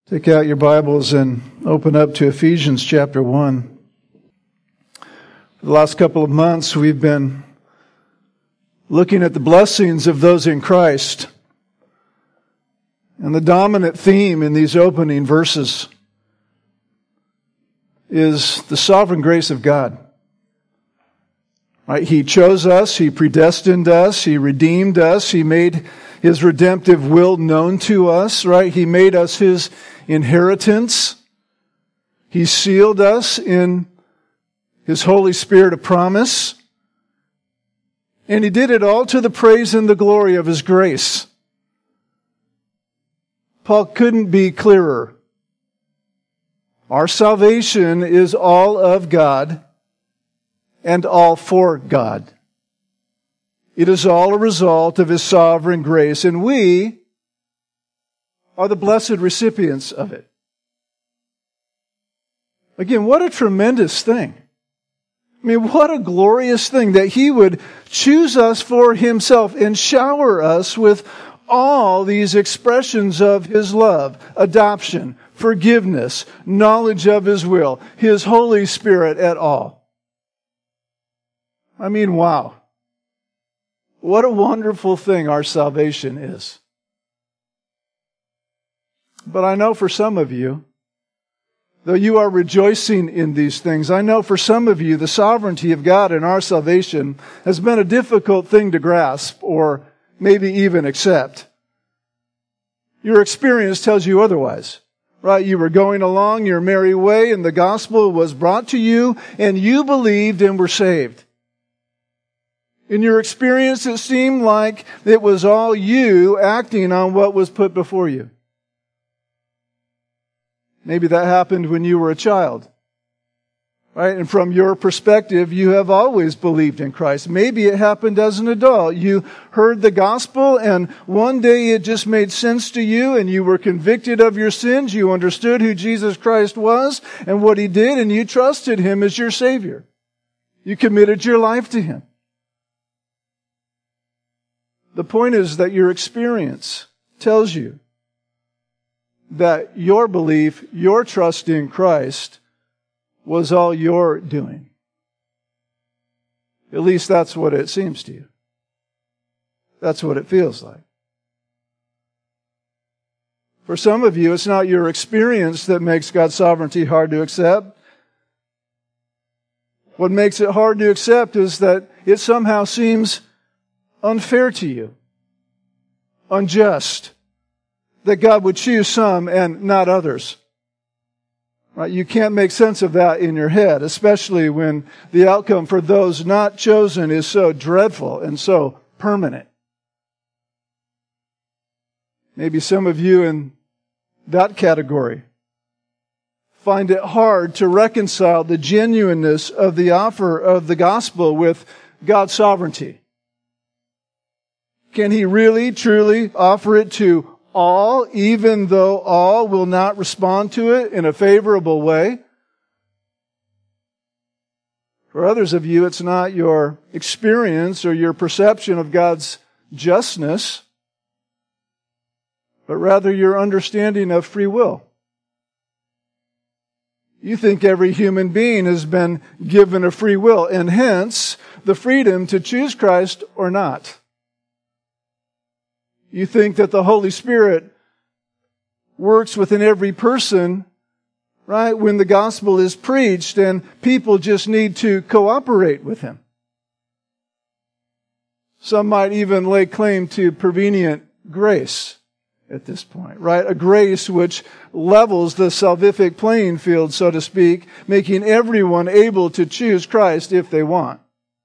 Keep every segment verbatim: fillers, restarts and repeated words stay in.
Take out your Bibles and open up to Ephesians chapter one. For the last couple of months, we've been looking at the blessings of those in Christ. And the dominant theme in these opening verses is the sovereign grace of God. Right? He chose us, He predestined us, He redeemed us, He made His redemptive will known to us, right? He made us His inheritance. He sealed us in His Holy Spirit of promise. And He did it all to the praise and the glory of His grace. Paul couldn't be clearer. Our salvation is all of God and all for God. It is all a result of His sovereign grace, and we are the blessed recipients of it. Again, what a tremendous thing. I mean, what a glorious thing that He would choose us for Himself and shower us with all these expressions of His love, adoption, forgiveness, knowledge of His will, His Holy Spirit at all. I mean, wow. What a wonderful thing our salvation is. But I know for some of you, though you are rejoicing in these things, I know for some of you the sovereignty of God in our salvation has been a difficult thing to grasp or maybe even accept. Your experience tells you otherwise, right? You were going along your merry way and the gospel was brought to you and you believed and were saved. In your experience, it seemed like it was all you acting on what was put before you. Maybe that happened when you were a child, right? And from your perspective, you have always believed in Christ. Maybe it happened as an adult. You heard the gospel and one day it just made sense to you and you were convicted of your sins. You understood who Jesus Christ was and what He did and you trusted Him as your Savior. You committed your life to Him. The point is that your experience tells you that your belief, your trust in Christ was all your doing. At least that's what it seems to you. That's what it feels like. For some of you, it's not your experience that makes God's sovereignty hard to accept. What makes it hard to accept is that it somehow seems unfair to you, unjust, that God would choose some and not others. Right? You can't make sense of that in your head, especially when the outcome for those not chosen is so dreadful and so permanent. Maybe some of you in that category find it hard to reconcile the genuineness of the offer of the gospel with God's sovereignty. Can He really, truly offer it to all, even though all will not respond to it in a favorable way? For others of you, it's not your experience or your perception of God's justness, but rather your understanding of free will. You think every human being has been given a free will, and hence the freedom to choose Christ or not. You think that the Holy Spirit works within every person, right, when the gospel is preached and people just need to cooperate with Him. Some might even lay claim to prevenient grace at this point, right? A grace which levels the salvific playing field, so to speak, making everyone able to choose Christ if they want.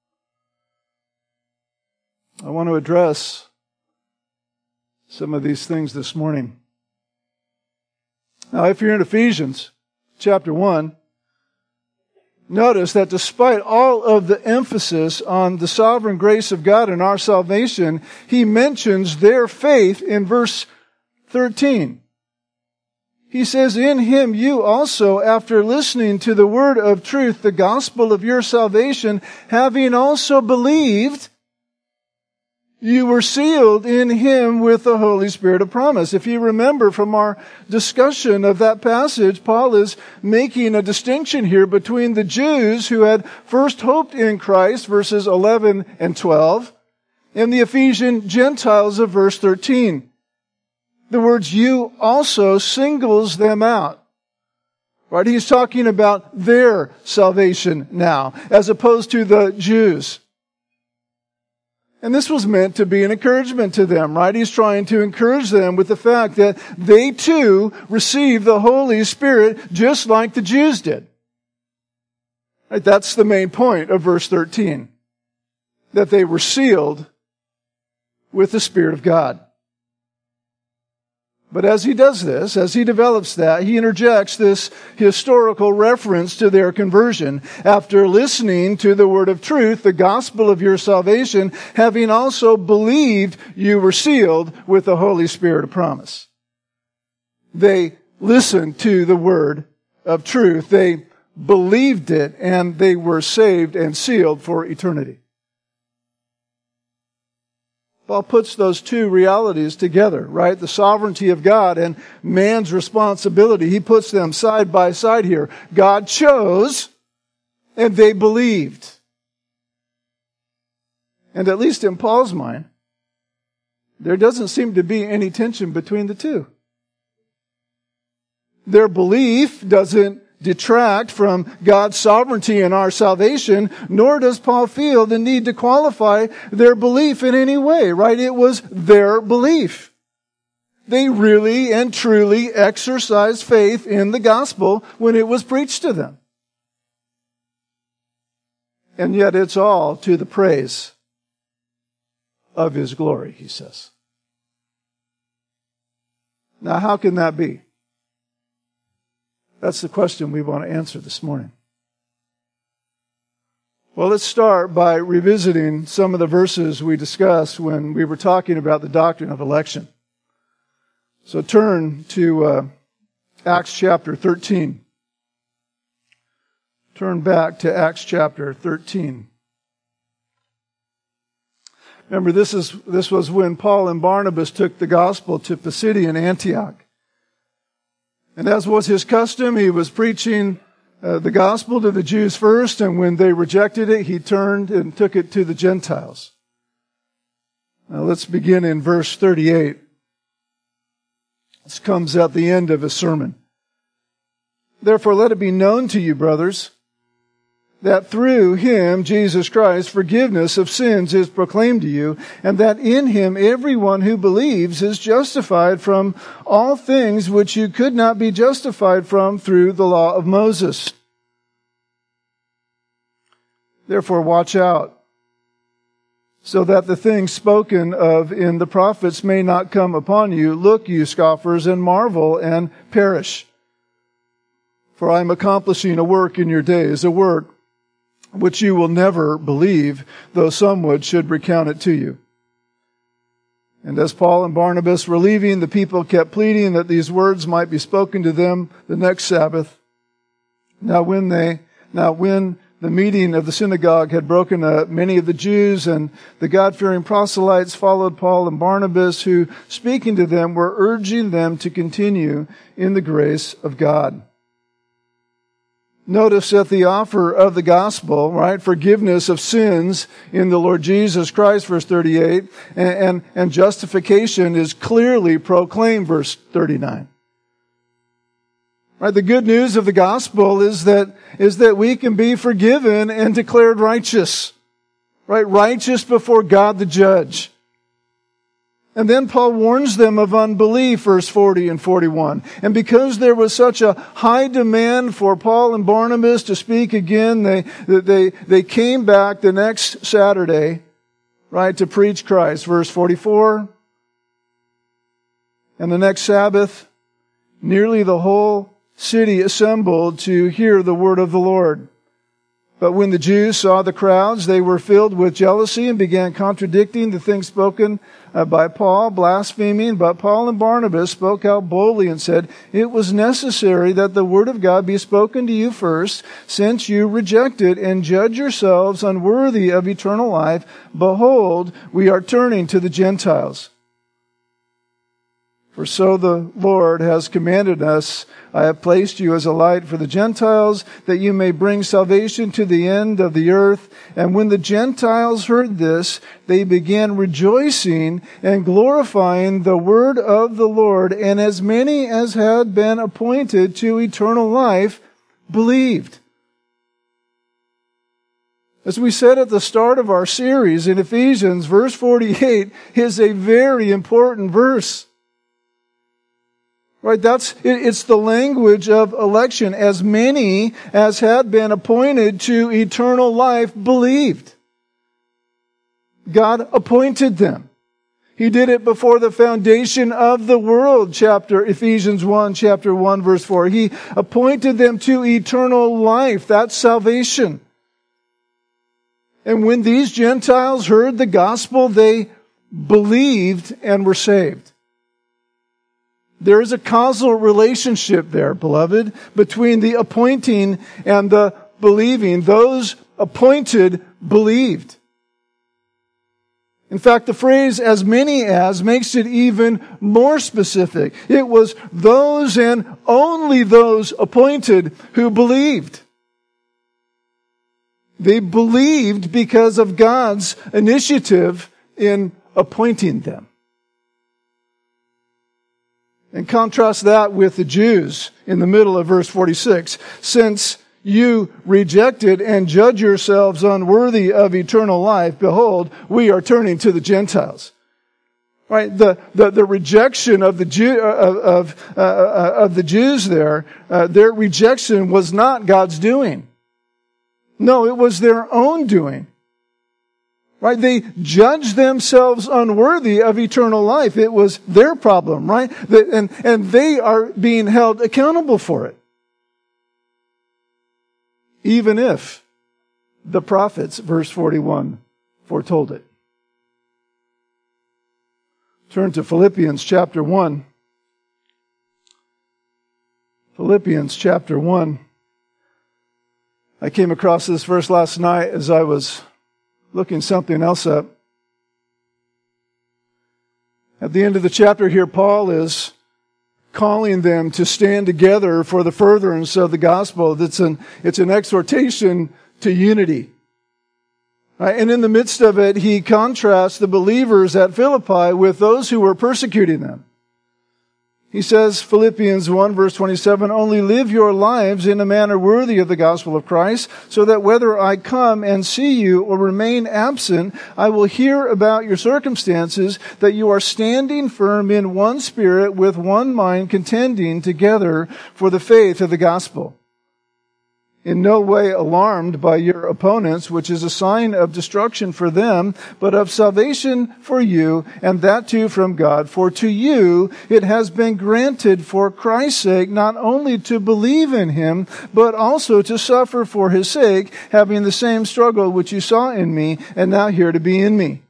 I want to address some of these things this morning. Now, if you're in Ephesians chapter one, notice that despite all of the emphasis on the sovereign grace of God in our salvation, he mentions their faith in verse thirteen. He says, "In Him you also, after listening to the word of truth, the gospel of your salvation, having also believed, you were sealed in Him with the Holy Spirit of promise. If you remember from our discussion of that passage, Paul is making a distinction here between the Jews who had first hoped in Christ, verses eleven and twelve, and the Ephesian Gentiles of verse thirteen. The words "you" also singles them out. Right? He's talking about their salvation now, as opposed to the Jews. And this was meant to be an encouragement to them, right? He's trying to encourage them with the fact that they too received the Holy Spirit just like the Jews did. Right? That's the main point of verse thirteen. That they were sealed with the Spirit of God. But as he does this, as he develops that, he interjects this historical reference to their conversion. After listening to the word of truth, the gospel of your salvation, having also believed, you were sealed with the Holy Spirit of promise. They listened to the word of truth. They believed it, and they were saved and sealed for eternity. Paul puts those two realities together, right? The sovereignty of God and man's responsibility. He puts them side by side here. God chose, and they believed. And at least in Paul's mind, there doesn't seem to be any tension between the two. Their belief doesn't detract from God's sovereignty in our salvation, nor does Paul feel the need to qualify their belief in any way, right? It was their belief. They really and truly exercised faith in the gospel when it was preached to them. And yet it's all to the praise of His glory, he says. Now, how can that be? That's the question we want to answer this morning. Well, let's start by revisiting some of the verses we discussed when we were talking about the doctrine of election. So turn to uh, Acts chapter thirteen. Turn back to Acts chapter thirteen. Remember, this is this was when Paul and Barnabas took the gospel to Pisidian Antioch. And as was his custom, he was preaching uh, the gospel to the Jews first, and when they rejected it, he turned and took it to the Gentiles. Now let's begin in verse thirty-eight. This comes at the end of his sermon. Therefore, let it be known to you, brothers, that through Him, Jesus Christ, forgiveness of sins is proclaimed to you, and that in Him everyone who believes is justified from all things which you could not be justified from through the law of Moses. Therefore, watch out, so that the things spoken of in the prophets may not come upon you. Look, you scoffers, and marvel and perish. For I am accomplishing a work in your days, a work which you will never believe, though someone should recount it to you. And as Paul and Barnabas were leaving, the people kept pleading that these words might be spoken to them the next Sabbath. Now when they, now when the meeting of the synagogue had broken up, many of the Jews and the God-fearing proselytes followed Paul and Barnabas, who, speaking to them, were urging them to continue in the grace of God. Notice that the offer of the gospel, right, forgiveness of sins in the Lord Jesus Christ, verse thirty-eight, and, and, and justification is clearly proclaimed, verse thirty-nine. Right, the good news of the gospel is that, is that we can be forgiven and declared righteous. Right, righteous before God the judge. And then Paul warns them of unbelief, verse forty and forty-one. And because there was such a high demand for Paul and Barnabas to speak again, they, they, they came back the next Saturday, right, to preach Christ, verse forty-four. And the next Sabbath, nearly the whole city assembled to hear the word of the Lord. But when the Jews saw the crowds, they were filled with jealousy and began contradicting the things spoken uh, by Paul, blaspheming. But Paul and Barnabas spoke out boldly and said, "It was necessary that the word of God be spoken to you first, since you reject it and judge yourselves unworthy of eternal life. Behold, we are turning to the Gentiles. For so the Lord has commanded us, I have placed you as a light for the Gentiles, that you may bring salvation to the end of the earth." And when the Gentiles heard this, they began rejoicing and glorifying the word of the Lord. And as many as had been appointed to eternal life believed. As we said at the start of our series in Ephesians, verse forty-eight is a very important verse. Right, that's, it's the language of election. As many as had been appointed to eternal life believed. God appointed them. He did it before the foundation of the world, chapter, Ephesians one, chapter one, verse four. He appointed them to eternal life. That's salvation. And when these Gentiles heard the gospel, they believed and were saved. There is a causal relationship there, beloved, between the appointing and the believing. Those appointed believed. In fact, the phrase "as many as" makes it even more specific. It was those and only those appointed who believed. They believed because of God's initiative in appointing them. And contrast that with the Jews in the middle of verse forty-six. "Since you rejected and judge yourselves unworthy of eternal life, behold, we are turning to the Gentiles." Right? The, the, the rejection of the Jew, of, of, uh, of the Jews there, uh, their rejection was not God's doing. No, it was their own doing. Right? They judged themselves unworthy of eternal life. It was their problem, right? And, and they are being held accountable for it. Even if the prophets, verse forty-one, foretold it. Turn to Philippians chapter one. Philippians chapter one. I came across this verse last night as I was looking something else up. At the end of the chapter here, Paul is calling them to stand together for the furtherance of the gospel. It's an, it's an exhortation to unity. Right? And in the midst of it, he contrasts the believers at Philippi with those who were persecuting them. He says, Philippians one, verse twenty-seven, "Only live your lives in a manner worthy of the gospel of Christ, so that whether I come and see you or remain absent, I will hear about your circumstances, that you are standing firm in one spirit, with one mind, contending together for the faith of the gospel. In no way alarmed by your opponents, which is a sign of destruction for them, but of salvation for you, and that too from God. For to you it has been granted for Christ's sake not only to believe in Him, but also to suffer for His sake, having the same struggle which you saw in me, and now here to be in me."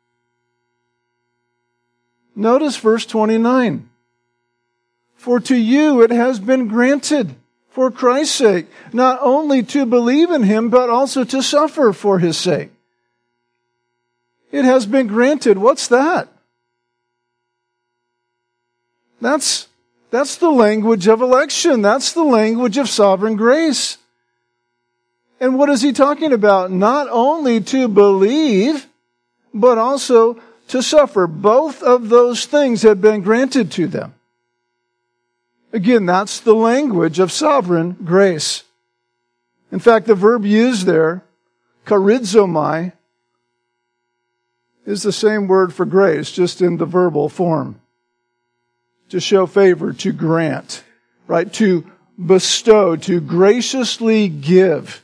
Notice verse twenty-nine. "For to you it has been granted, for Christ's sake, not only to believe in Him, but also to suffer for His sake." It has been granted. What's that? That's, that's the language of election. That's the language of sovereign grace. And what is he talking about? Not only to believe, but also to suffer. Both of those things have been granted to them. Again, that's the language of sovereign grace. In fact, the verb used there, charizomai, is the same word for grace, just in the verbal form. To show favor, to grant, right? To bestow, to graciously give.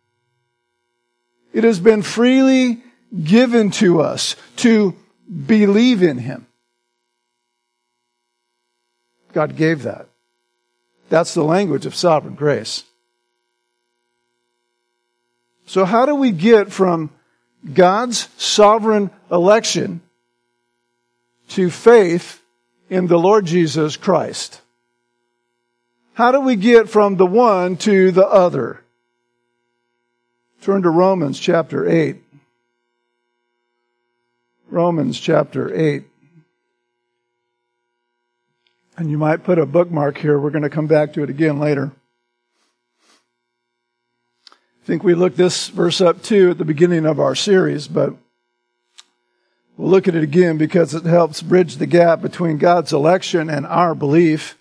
It has been freely given to us to believe in Him. God gave that. That's the language of sovereign grace. So how do we get from God's sovereign election to faith in the Lord Jesus Christ? How do we get from the one to the other? Turn to Romans chapter eight. Romans chapter eight. And you might put a bookmark here. We're going to come back to it again later. I think we looked this verse up too at the beginning of our series, but we'll look at it again because it helps bridge the gap between God's election and our belief.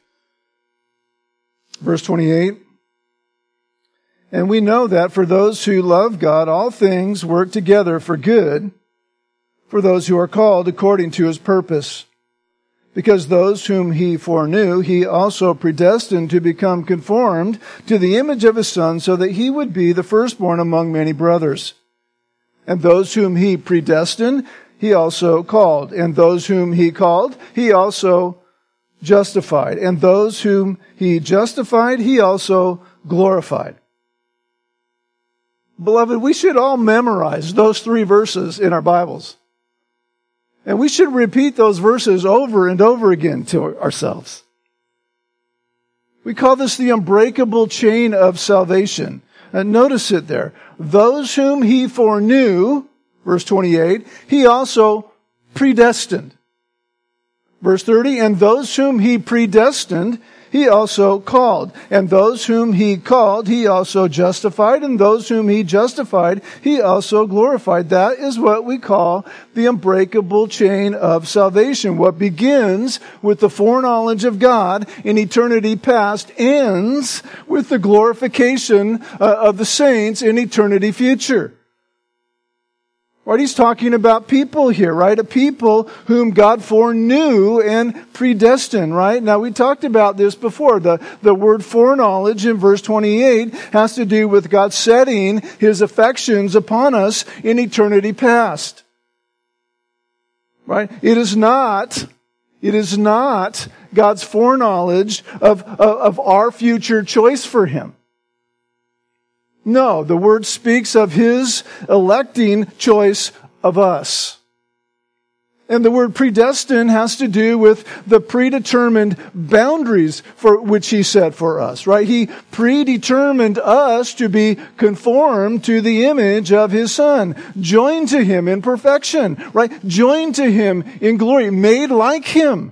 Verse twenty-eight. And we know that for those who love God, all things work together for good, for those who are called according to His purpose. Because those whom He foreknew, He also predestined to become conformed to the image of His Son, so that He would be the firstborn among many brothers. And those whom He predestined, He also called. And those whom He called, He also justified. And those whom He justified, He also glorified. Beloved, we should all memorize those three verses in our Bibles. And we should repeat those verses over and over again to ourselves. We call this the unbreakable chain of salvation. And notice it there. Those whom He foreknew, verse twenty-eight, He also predestined. Verse thirty, and those whom He predestined, He also called. And those whom He called, He also justified. And those whom He justified, He also glorified. That is what we call the unbreakable chain of salvation. What begins with the foreknowledge of God in eternity past ends with the glorification of the saints in eternity future. Right? He's talking about people here, right? A people whom God foreknew and predestined, right? Now, we talked about this before. The, the word foreknowledge in verse twenty-eight has to do with God setting His affections upon us in eternity past. Right? It is not, it is not God's foreknowledge of, of, of our future choice for Him. No, the word speaks of His electing choice of us. And the word predestined has to do with the predetermined boundaries for which He set for us, right? He predetermined us to be conformed to the image of His Son, joined to Him in perfection, right? Joined to Him in glory, made like Him.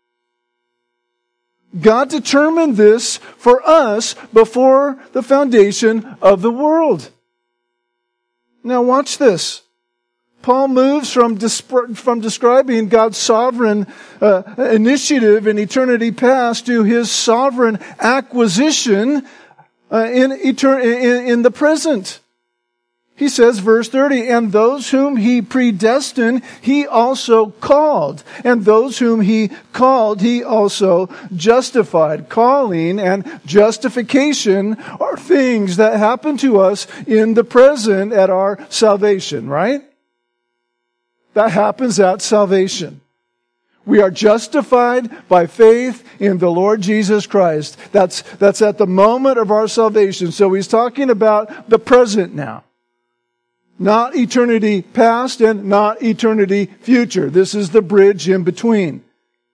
God determined this for us before the foundation of the world. Now watch this. Paul moves from, from describing God's sovereign uh, initiative in eternity past to His sovereign acquisition uh, in, etern- in, in the present. He says, verse thirty, and those whom He predestined, He also called. And those whom He called, He also justified. Calling and justification are things that happen to us in the present at our salvation, right? That happens at salvation. We are justified by faith in the Lord Jesus Christ. That's, that's at the moment of our salvation. So he's talking about the present now. Not eternity past and not eternity future. This is the bridge in between.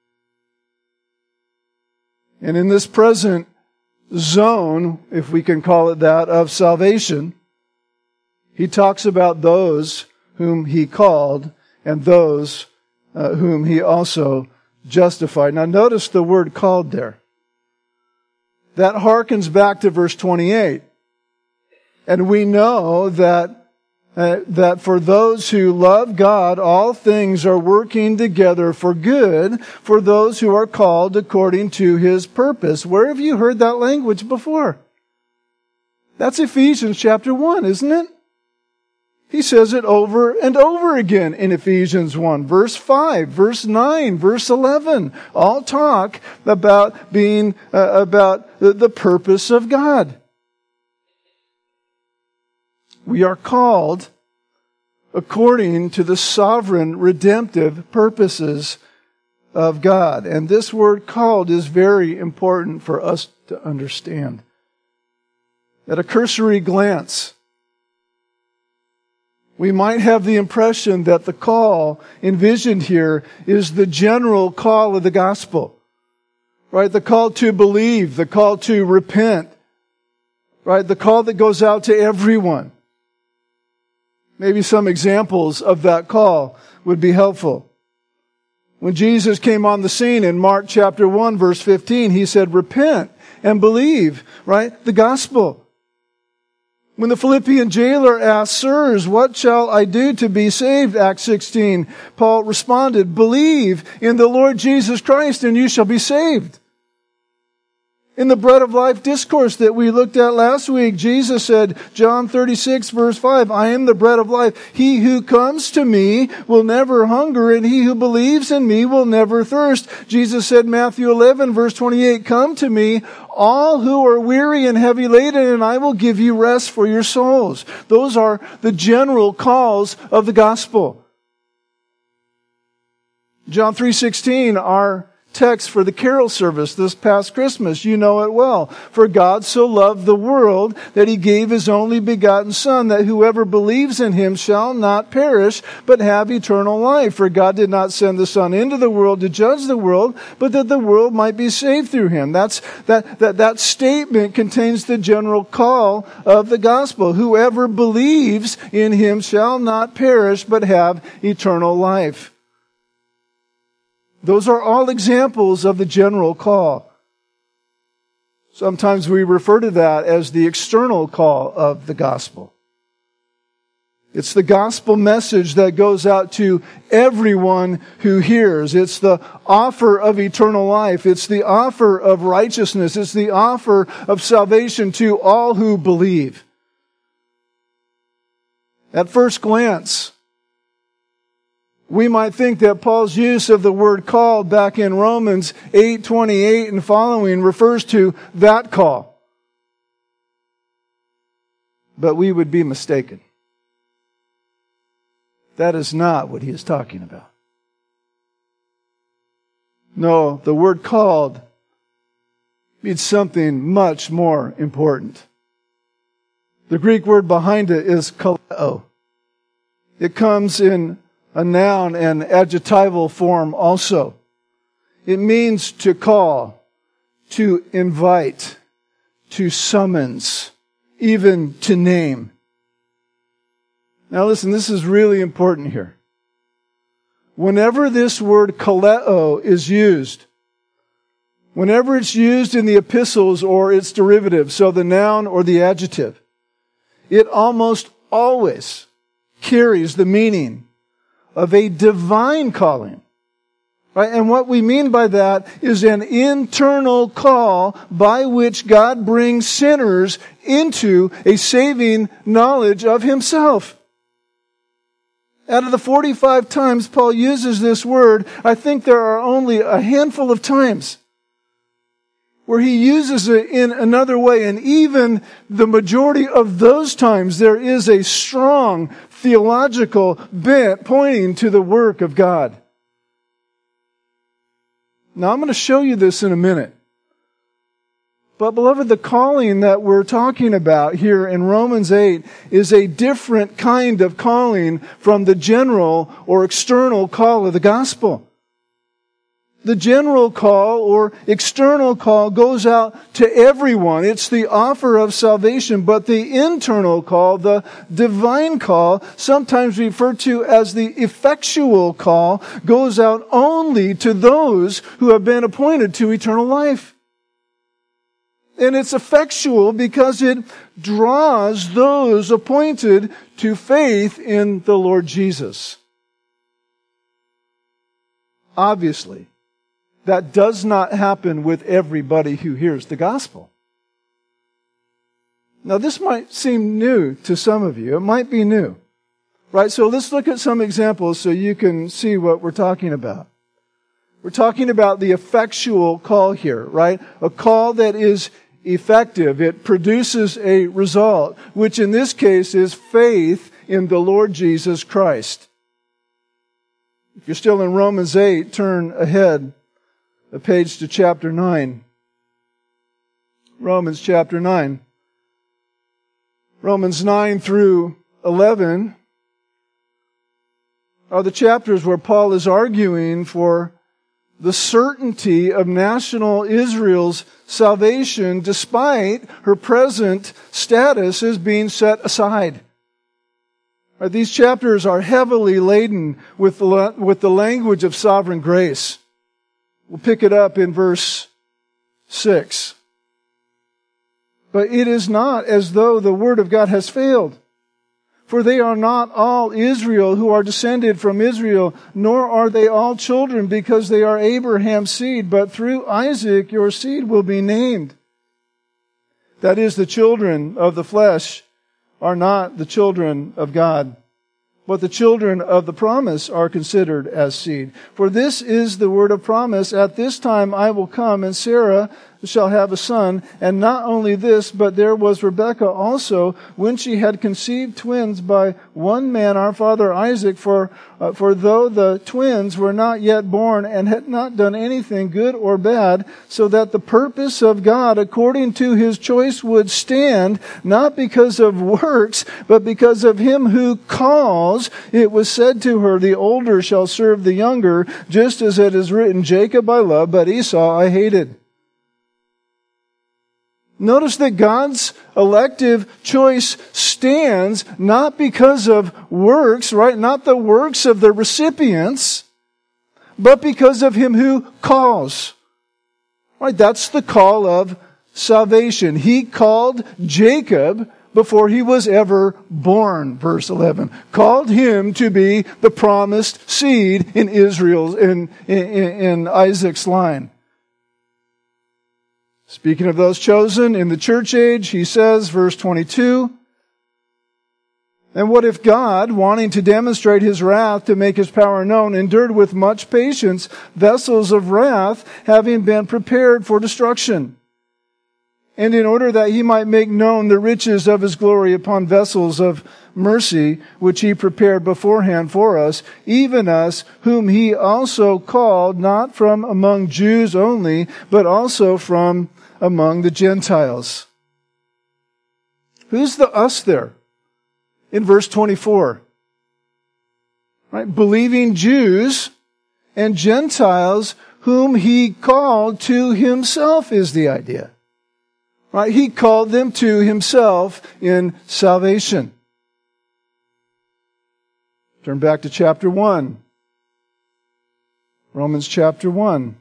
And in this present zone, if we can call it that, of salvation, he talks about those whom He called and those uh, whom He also justified. Now notice the word called there. That harkens back to verse twenty-eight. And we know that Uh, that for those who love God, all things are working together for good for those who are called according to His purpose. Where have you heard that language before? That's Ephesians chapter one, isn't it? He says it over and over again in Ephesians one. Verse five, verse nine, verse eleven. All talk about being, uh, about the, the purpose of God. We are called according to the sovereign redemptive purposes of God. And this word called is very important for us to understand. At a cursory glance, we might have the impression that the call envisioned here is the general call of the gospel. Right? The call to believe, the call to repent. Right? The call that goes out to everyone. Maybe some examples of that call would be helpful. When Jesus came on the scene in Mark chapter one, verse fifteen, He said, repent and believe, right? The gospel. When the Philippian jailer asked, sirs, what shall I do to be saved? Acts sixteen, Paul responded, believe in the Lord Jesus Christ and you shall be saved. In the Bread of Life discourse that we looked at last week, Jesus said, John thirty-six verse five, I am the bread of life. He who comes to me will never hunger, and he who believes in me will never thirst. Jesus said, Matthew eleven verse twenty-eight, come to me, all who are weary and heavy laden, and I will give you rest for your souls. Those are the general calls of the gospel. John three sixteen, our text for the carol service this past Christmas. You know it well. For God so loved the world that He gave His only begotten Son, that whoever believes in Him shall not perish, but have eternal life. For God did not send the Son into the world to judge the world, but that the world might be saved through Him. That's, that, that, that statement contains the general call of the gospel. Whoever believes in Him shall not perish, but have eternal life. Those are all examples of the general call. Sometimes we refer to that as the external call of the gospel. It's the gospel message that goes out to everyone who hears. It's the offer of eternal life. It's the offer of righteousness. It's the offer of salvation to all who believe. At first glance, we might think that Paul's use of the word called back in Romans eight twenty-eight and following refers to that call. But we would be mistaken. That is not what he is talking about. No, the word called means something much more important. The Greek word behind it is kaleo. It comes in a noun and adjectival form also. It means to call, to invite, to summons, even to name. Now listen, this is really important here. Whenever this word kaleo is used, whenever it's used in the epistles or its derivative, so the noun or the adjective, it almost always carries the meaning of a divine calling. Right? And what we mean by that is an internal call by which God brings sinners into a saving knowledge of Himself. Out of the forty-five times Paul uses this word, I think there are only a handful of times where he uses it in another way. And even the majority of those times, there is a strong theological bent pointing to the work of God. Now, I'm going to show you this in a minute. But, beloved, the calling that we're talking about here in Romans eight is a different kind of calling from the general or external call of the gospel. The general call or external call goes out to everyone. It's the offer of salvation. But the internal call, the divine call, sometimes referred to as the effectual call, goes out only to those who have been appointed to eternal life. And it's effectual because it draws those appointed to faith in the Lord Jesus. Obviously, that does not happen with everybody who hears the gospel. Now, this might seem new to some of you. It might be new. Right? So let's look at some examples so you can see what we're talking about. We're talking about the effectual call here, right? A call that is effective. It produces a result, which in this case is faith in the Lord Jesus Christ. If you're still in Romans eight, turn ahead a page to chapter nine. Romans chapter nine. Romans nine through eleven are the chapters where Paul is arguing for the certainty of national Israel's salvation despite her present status as being set aside. Right, these chapters are heavily laden with the, with the language of sovereign grace. We'll pick it up in verse six. But it is not as though the word of God has failed. For they are not all Israel who are descended from Israel, nor are they all children because they are Abraham's seed, but through Isaac your seed will be named. That is, the children of the flesh are not the children of God, but the children of the promise are considered as seed. For this is the word of promise, at this time I will come, and Sarah shall have a son. And not only this, but there was Rebekah also, when she had conceived twins by one man, our father Isaac. For uh, for though the twins were not yet born and had not done anything good or bad, so that the purpose of God according to his choice would stand, not because of works, but because of him who calls, it was said to her, the older shall serve the younger, just as it is written, Jacob I loved, but Esau I hated. Notice that God's elective choice stands not because of works, right? Not the works of the recipients, but because of him who calls. Right? That's the call of salvation. He called Jacob before he was ever born, verse eleven. Called him to be the promised seed in Israel's, in, in, in Isaac's line. Speaking of those chosen in the church age, he says, verse twenty-two, and what if God, wanting to demonstrate his wrath to make his power known, endured with much patience vessels of wrath, having been prepared for destruction, and in order that he might make known the riches of his glory upon vessels of mercy, which he prepared beforehand for us, even us, whom he also called, not from among Jews only, but also from among the Gentiles. Who's the us there? In verse twenty-four. Right? Believing Jews and Gentiles whom he called to himself is the idea. Right? He called them to himself in salvation. Turn back to chapter one. Romans chapter one.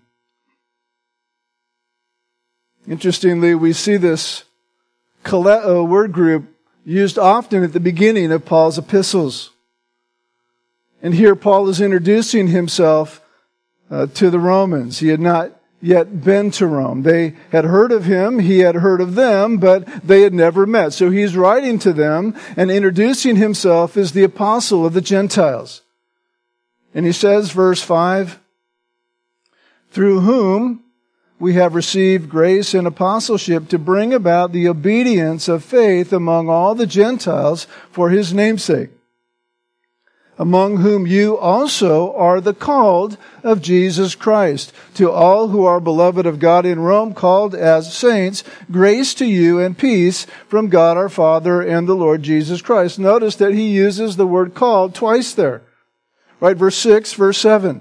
Interestingly, we see this kaleo word group used often at the beginning of Paul's epistles. And here Paul is introducing himself uh, to the Romans. He had not yet been to Rome. They had heard of him, he had heard of them, but they had never met. So he's writing to them and introducing himself as the apostle of the Gentiles. And he says, verse five, through whom we have received grace and apostleship to bring about the obedience of faith among all the Gentiles for his name's sake, among whom you also are the called of Jesus Christ. To all who are beloved of God in Rome, called as saints, grace to you and peace from God our Father and the Lord Jesus Christ. Notice that he uses the word called twice there. Right, verse six, verse seven.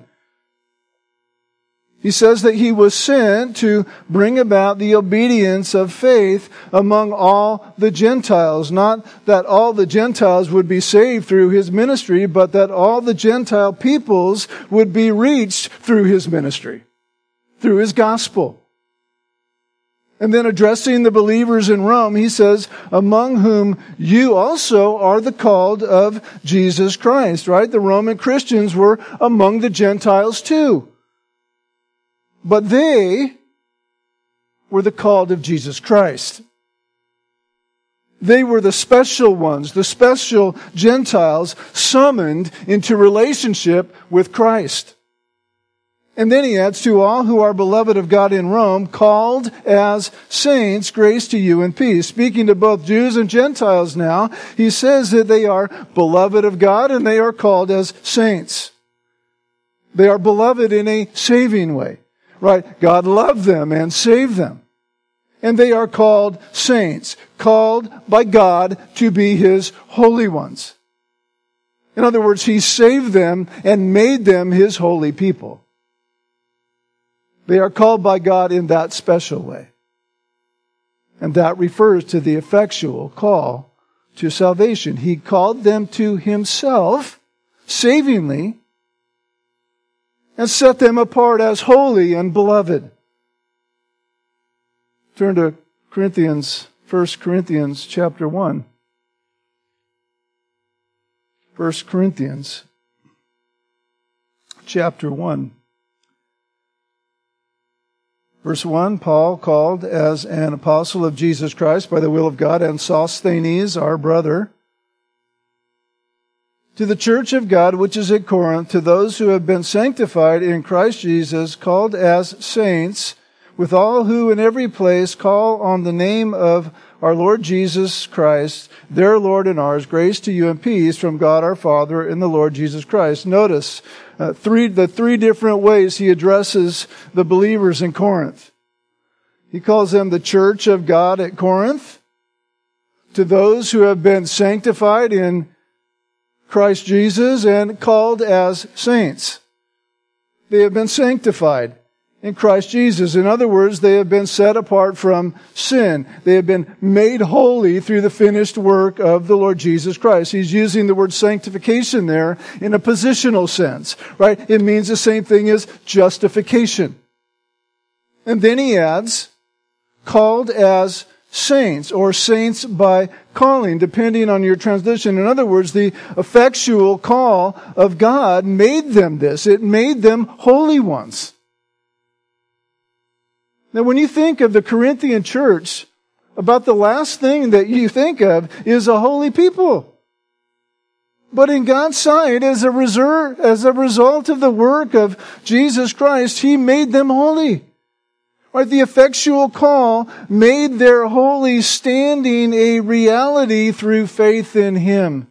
He says that he was sent to bring about the obedience of faith among all the Gentiles. Not that all the Gentiles would be saved through his ministry, but that all the Gentile peoples would be reached through his ministry, through his gospel. And then addressing the believers in Rome, he says, among whom you also are the called of Jesus Christ, right? The Roman Christians were among the Gentiles too. But they were the called of Jesus Christ. They were the special ones, the special Gentiles summoned into relationship with Christ. And then he adds, to all who are beloved of God in Rome, called as saints, grace to you and peace. Speaking to both Jews and Gentiles now, he says that they are beloved of God and they are called as saints. They are beloved in a saving way. Right? God loved them and saved them. And they are called saints, called by God to be his holy ones. In other words, He saved them and made them His holy people. They are called by God in that special way. And that refers to the effectual call to salvation. He called them to Himself, savingly, and set them apart as holy and beloved. Turn to Corinthians, First Corinthians chapter one. First Corinthians chapter one. Verse one, Paul, called as an apostle of Jesus Christ by the will of God, and Sosthenes, our brother, to the church of God which is at Corinth, to those who have been sanctified in Christ Jesus, called as saints, with all who in every place call on the name of our Lord Jesus Christ, their Lord and ours, grace to you and peace from God our Father and the Lord Jesus Christ. Notice uh, three the three different ways he addresses the believers in Corinth. He calls them the church of God at Corinth, to those who have been sanctified in Christ Jesus and called as saints. They have been sanctified in Christ Jesus. In other words, they have been set apart from sin. They have been made holy through the finished work of the Lord Jesus Christ. He's using the word sanctification there in a positional sense, right? It means the same thing as justification. And then he adds, called as saints, or saints by calling, depending on your translation. In other words, the effectual call of God made them this. It made them holy ones. Now, when you think of the Corinthian church, about the last thing that you think of is a holy people. But in God's sight, as a, reserve, as a result of the work of Jesus Christ, He made them holy. Right? The effectual call made their holy standing a reality through faith in Him.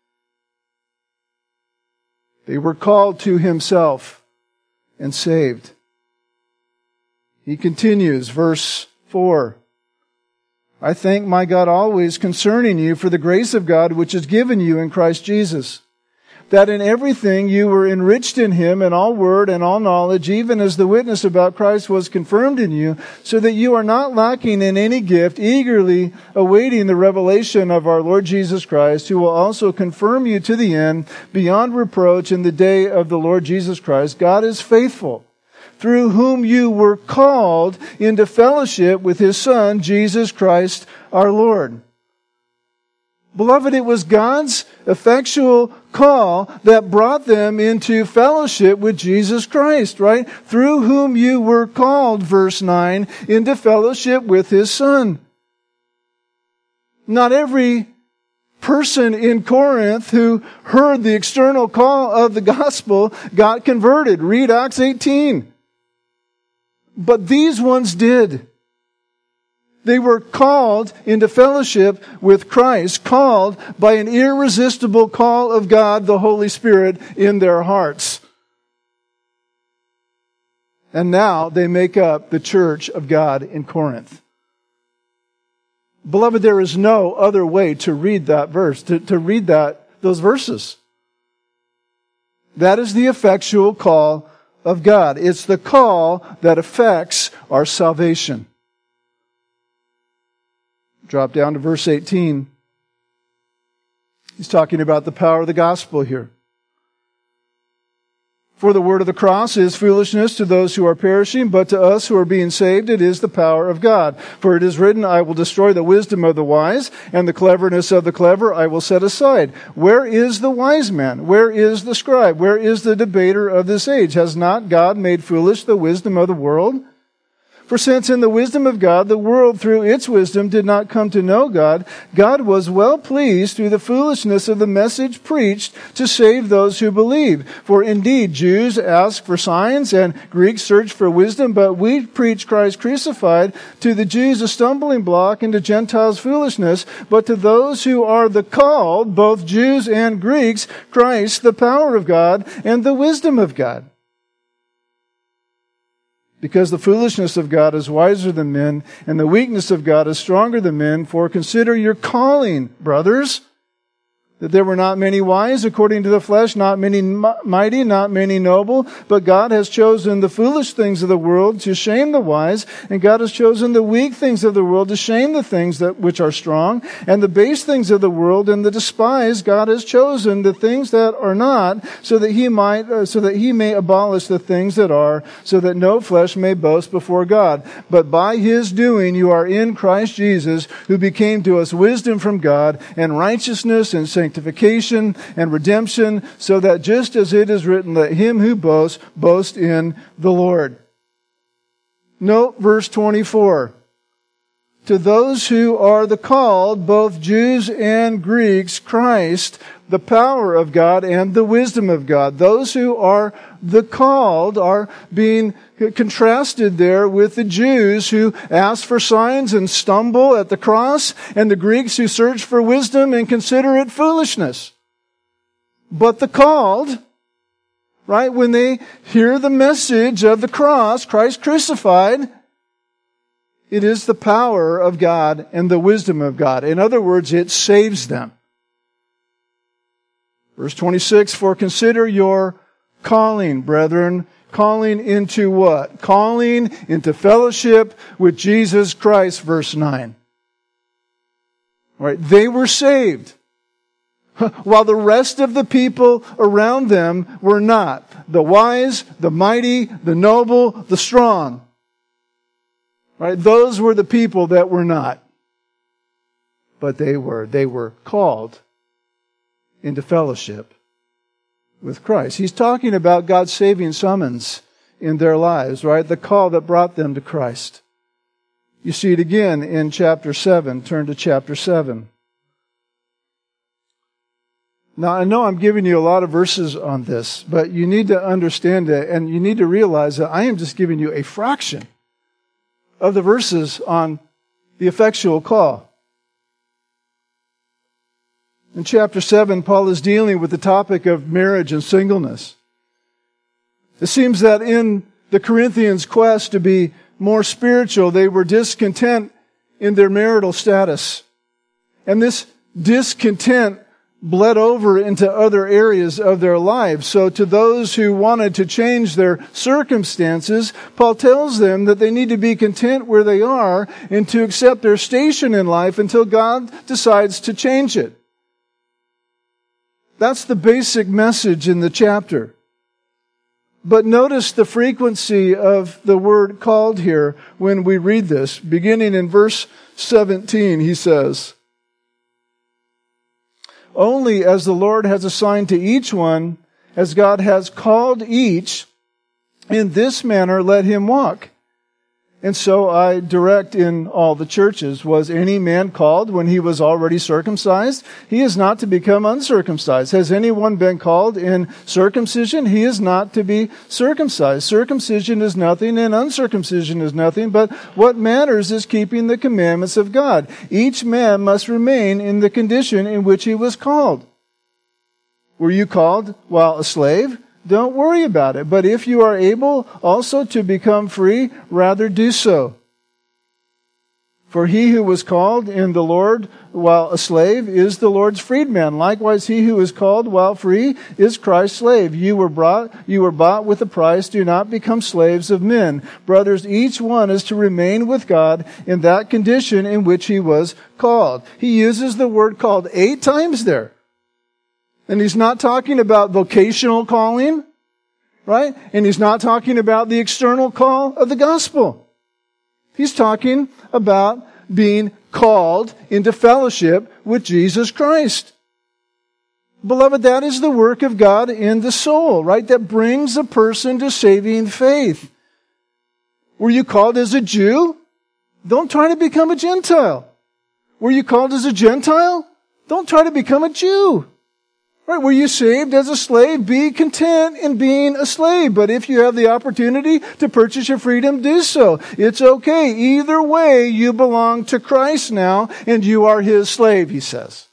They were called to Himself and saved. He continues, verse four. I thank my God always concerning you for the grace of God which is given you in Christ Jesus, that in everything you were enriched in Him in all word and all knowledge, even as the witness about Christ was confirmed in you, so that you are not lacking in any gift, eagerly awaiting the revelation of our Lord Jesus Christ, who will also confirm you to the end, beyond reproach in the day of the Lord Jesus Christ. God is faithful, through whom you were called into fellowship with His Son, Jesus Christ our Lord. Beloved, it was God's effectual call that brought them into fellowship with Jesus Christ, right? Through whom you were called, verse nine, into fellowship with His Son. Not every person in Corinth who heard the external call of the gospel got converted. Read Acts eighteen. But these ones did. They were called into fellowship with Christ, called by an irresistible call of God, the Holy Spirit, in their hearts. And now they make up the church of God in Corinth. Beloved, there is no other way to read that verse, to, to read that those verses. That is the effectual call of God. It's the call that affects our salvation. Drop down to verse eighteen. He's talking about the power of the gospel here. For the word of the cross is foolishness to those who are perishing, but to us who are being saved it is the power of God. For it is written, I will destroy the wisdom of the wise, and the cleverness of the clever I will set aside. Where is the wise man? Where is the scribe? Where is the debater of this age? Has not God made foolish the wisdom of the world? For since in the wisdom of God, the world through its wisdom did not come to know God, God was well pleased through the foolishness of the message preached to save those who believe. For indeed, Jews ask for signs and Greeks search for wisdom, but we preach Christ crucified, to the Jews a stumbling block and to Gentiles foolishness, but to those who are the called, both Jews and Greeks, Christ, the power of God and the wisdom of God. Because the foolishness of God is wiser than men, and the weakness of God is stronger than men. For consider your calling, brothers. That there were not many wise according to the flesh, not many mighty, not many noble, but God has chosen the foolish things of the world to shame the wise, and God has chosen the weak things of the world to shame the things that which are strong, and the base things of the world and the despised God has chosen the things that are not, so that he might, uh, so that he may abolish the things that are, so that no flesh may boast before God. But by his doing you are in Christ Jesus, who became to us wisdom from God, and righteousness and sanctification, sanctification and redemption, so that just as it is written, let him who boasts boast in the Lord. Note verse twenty-four. To those who are the called, both Jews and Greeks, Christ, the power of God and the wisdom of God. Those who are the called are being contrasted there with the Jews who ask for signs and stumble at the cross, and the Greeks who search for wisdom and consider it foolishness. But the called, right, when they hear the message of the cross, Christ crucified, it is the power of God and the wisdom of God. In other words, it saves them. Verse twenty-six, for consider your calling, brethren. Calling into what? Calling into fellowship with Jesus Christ, verse nine. All right, they were saved, while the rest of the people around them were not. The wise, the mighty, the noble, the strong. Right? Those were the people that were not. But they were. They were called into fellowship with Christ. He's talking about God's saving summons in their lives, right? The call that brought them to Christ. You see it again in chapter seven. Turn to chapter seven. Now, I know I'm giving you a lot of verses on this, but you need to understand it, and you need to realize that I am just giving you a fraction of the verses on the effectual call. In chapter seven, Paul is dealing with the topic of marriage and singleness. It seems that in the Corinthians' quest to be more spiritual, they were discontent in their marital status. And this discontent bled over into other areas of their lives. So to those who wanted to change their circumstances, Paul tells them that they need to be content where they are and to accept their station in life until God decides to change it. That's the basic message in the chapter. But notice the frequency of the word called here when we read this. Beginning in verse seventeen, he says, only as the Lord has assigned to each one, as God has called each, in this manner let him walk. And so I direct in all the churches, was any man called when he was already circumcised? He is not to become uncircumcised. Has anyone been called in circumcision? He is not to be circumcised. Circumcision is nothing and uncircumcision is nothing, but what matters is keeping the commandments of God. Each man must remain in the condition in which he was called. Were you called while a slave? Don't worry about it. But if you are able also to become free, rather do so. For he who was called in the Lord while a slave is the Lord's freedman. Likewise, he who is called while free is Christ's slave. You were brought, you were bought with a price. Do not become slaves of men. Brothers, each one is to remain with God in that condition in which he was called. He uses the word called eight times there. And he's not talking about vocational calling, right? And he's not talking about the external call of the gospel. He's talking about being called into fellowship with Jesus Christ. Beloved, that is the work of God in the soul, right? That brings a person to saving faith. Were you called as a Jew? Don't try to become a Gentile. Were you called as a Gentile? Don't try to become a Jew. Right, were you saved as a slave? Be content in being a slave. But if you have the opportunity to purchase your freedom, do so. It's okay. Either way, you belong to Christ now, and you are His slave, he says.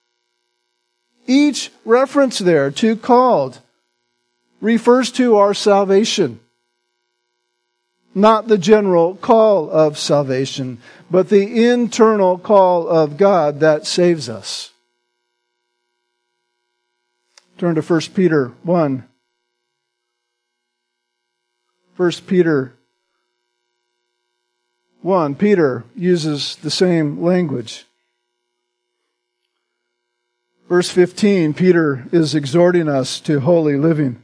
Each reference there to called refers to our salvation. Not the general call of salvation, but the internal call of God that saves us. Turn to First Peter one. First Peter one. Peter uses the same language. Verse fifteen, Peter is exhorting us to holy living.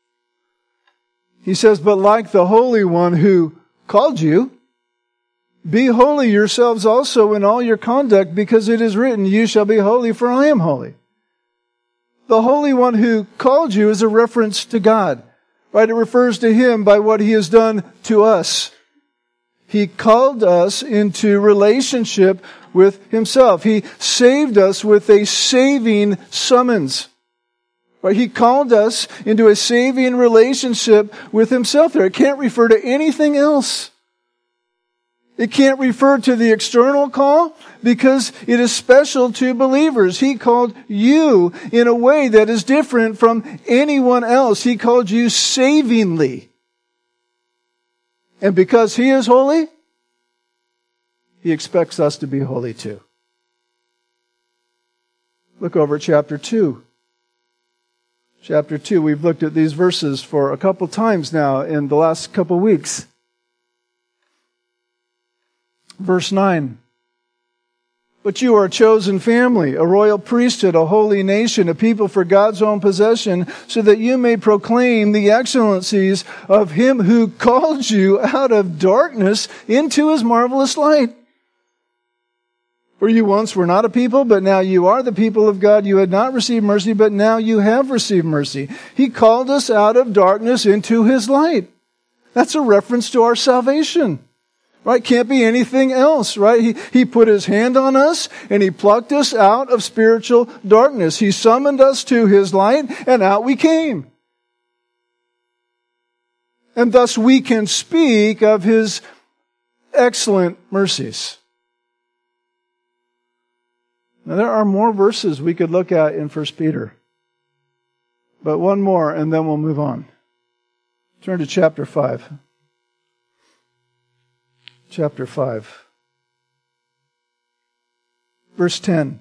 He says, "But like the Holy One who called you, be holy yourselves also in all your conduct, because it is written, you shall be holy, for I am holy." The Holy One who called you is a reference to God, right? It refers to Him by what He has done to us. He called us into relationship with Himself. He saved us with a saving summons. Right? He called us into a saving relationship with Himself there. It can't refer to anything else. It can't refer to the external call because it is special to believers. He called you in a way that is different from anyone else. He called you savingly. And because He is holy, He expects us to be holy too. Look over at chapter two. Chapter two, we've looked at these verses for a couple times now in the last couple weeks. Verse nine. "But you are a chosen family, a royal priesthood, a holy nation, a people for God's own possession, so that you may proclaim the excellencies of Him who called you out of darkness into His marvelous light. For you once were not a people, but now you are the people of God. You had not received mercy, but now you have received mercy." He called us out of darkness into His light. That's a reference to our salvation. Right? Can't be anything else, right? He, he put His hand on us and He plucked us out of spiritual darkness. He summoned us to His light and out we came. And thus we can speak of His excellent mercies. Now there are more verses we could look at in First Peter. But one more and then we'll move on. Turn to chapter five. Chapter five. Verse ten.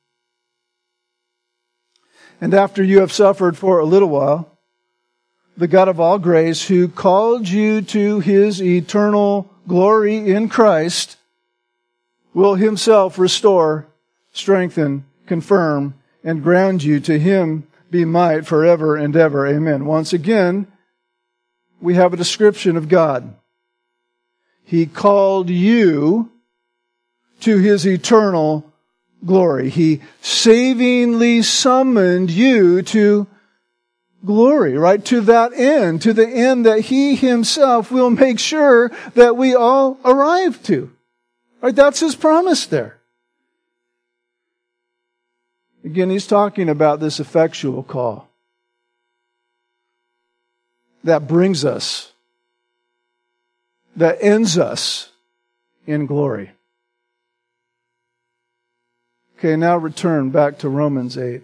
"And after you have suffered for a little while, the God of all grace, who called you to His eternal glory in Christ, will Himself restore, strengthen, confirm, and ground you. To Him be might forever and ever. Amen." Once again, we have a description of God. He called you to His eternal glory. He savingly summoned you to glory, right? To that end, to the end that He Himself will make sure that we all arrive to. Right? That's His promise there. Again, He's talking about this effectual call that brings us, that ends us in glory. Okay, now return back to Romans eight.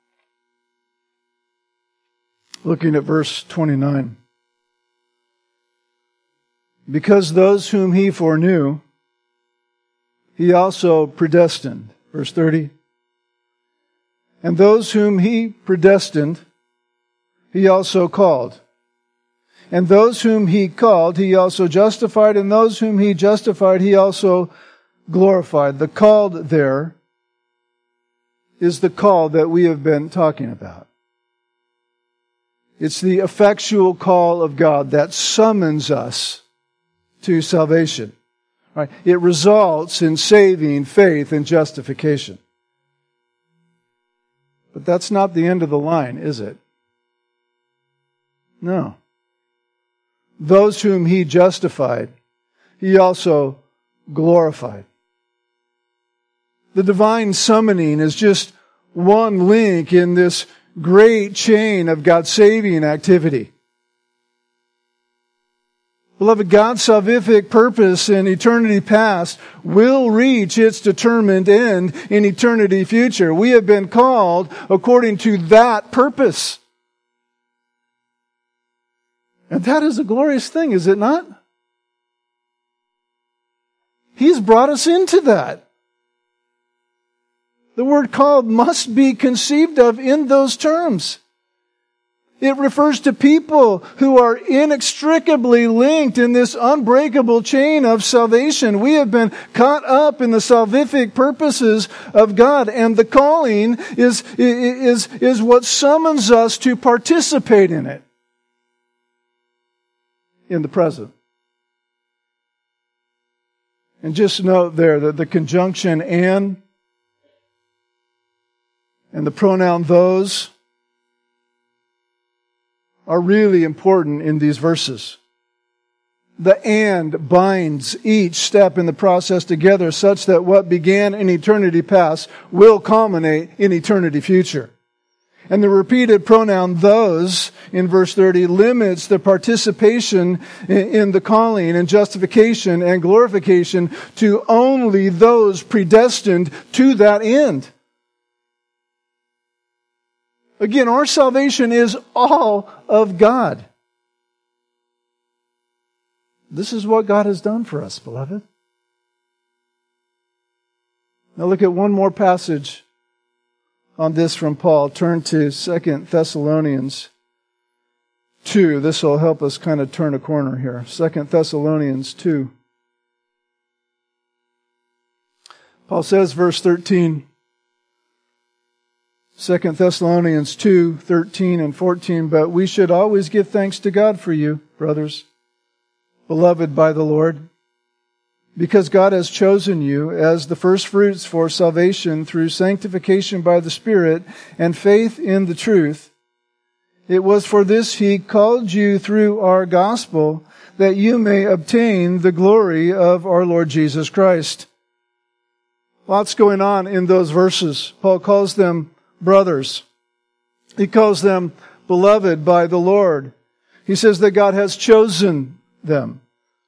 Looking at verse twenty-nine. "Because those whom He foreknew, He also predestined." Verse thirty. "And those whom He predestined, He also called. And those whom He called, He also justified. And those whom He justified, He also glorified." The called there is the call that we have been talking about. It's the effectual call of God that summons us to salvation. Right? It results in saving faith and justification. But that's not the end of the line, is it? No. Those whom He justified, He also glorified. The divine summoning is just one link in this great chain of God's saving activity. Beloved, God's salvific purpose in eternity past will reach its determined end in eternity future. We have been called according to that purpose. And that is a glorious thing, is it not? He's brought us into that. The word called must be conceived of in those terms. It refers to people who are inextricably linked in this unbreakable chain of salvation. We have been caught up in the salvific purposes of God, and the calling is, is, is what summons us to participate in it in the present. And just note there that the conjunction and and the pronoun those are really important in these verses. The and binds each step in the process together such that what began in eternity past will culminate in eternity future. And the repeated pronoun those in verse thirty limits the participation in the calling and justification and glorification to only those predestined to that end. Again, our salvation is all of God. This is what God has done for us, beloved. Now look at one more passage on this from Paul. Turn to Second Thessalonians two. This will help us kind of turn a corner here. Second Thessalonians two. Paul says, verse thirteen, Second Thessalonians two, thirteen and fourteen, but we should always give thanks to God for you, brothers, beloved by the Lord, because God has chosen you as the first fruits for salvation through sanctification by the Spirit and faith in the truth. It was for this He called you through our gospel, that you may obtain the glory of our Lord Jesus Christ. Lots going on in those verses. Paul calls them brothers. He calls them beloved by the Lord. He says that God has chosen them.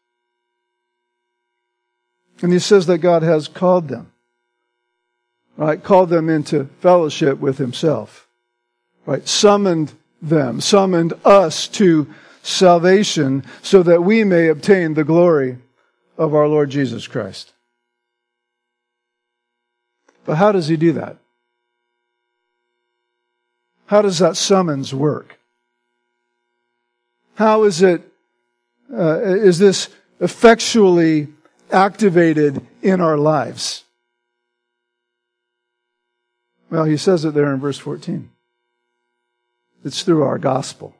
And he says that God has called them. Right? Called them into fellowship with Himself. Right? Summoned them. Summoned us to salvation so that we may obtain the glory of our Lord Jesus Christ. But how does He do that? How does that summons work? How is it, uh, is this effectually activated in our lives? Well, he says it there in verse fourteen. It's through our gospel.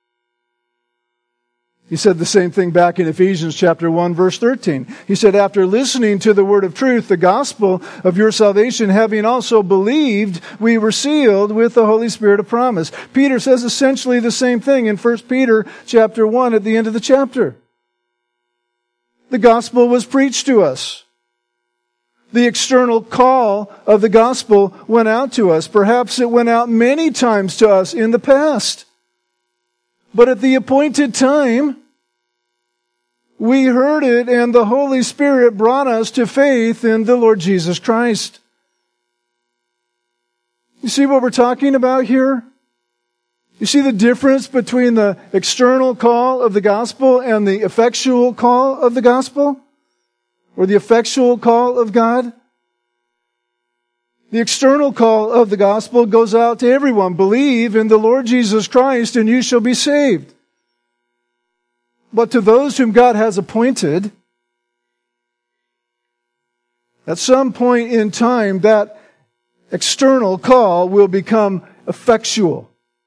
He said the same thing back in Ephesians chapter one, verse thirteen. He said, after listening to the word of truth, the gospel of your salvation, having also believed, we were sealed with the Holy Spirit of promise. Peter says essentially the same thing in First Peter chapter one at the end of the chapter. The gospel was preached to us. The external call of the gospel went out to us. Perhaps it went out many times to us in the past. But at the appointed time, we heard it and the Holy Spirit brought us to faith in the Lord Jesus Christ. You see what we're talking about here? You see the difference between the external call of the gospel and the effectual call of the gospel? Or the effectual call of God? The external call of the gospel goes out to everyone. Believe in the Lord Jesus Christ and you shall be saved. But to those whom God has appointed, at some point in time, that external call will become effectual.